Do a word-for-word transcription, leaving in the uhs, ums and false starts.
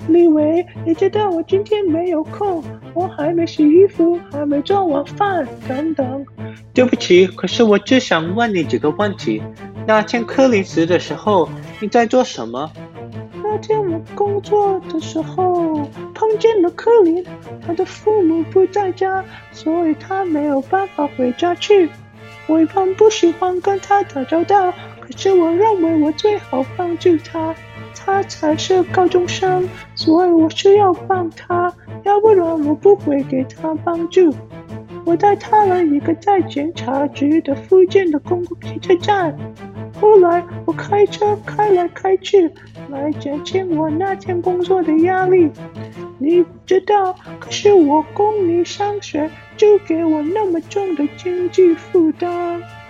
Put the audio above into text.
李伟，你知道我今天没有空，我还没洗衣服，还没做晚饭，等等。 对不起，可是我只想问你几个问题。那天柯林死的时候，你在做什么？ 那天我工作的时候碰见了柯林，他的父母不在家，所以他没有办法回家去。我一般不喜欢跟他打交道，可是我认为我最好帮助他。他才是高中生，所以我需要帮他，要不然我不会给他帮助。我带他来一个在警察局的附近的公共汽车站，后来我开车开来开去，来减轻我那天工作的压力。你不知道，可是我供你上学，就给我那么重的经济负担。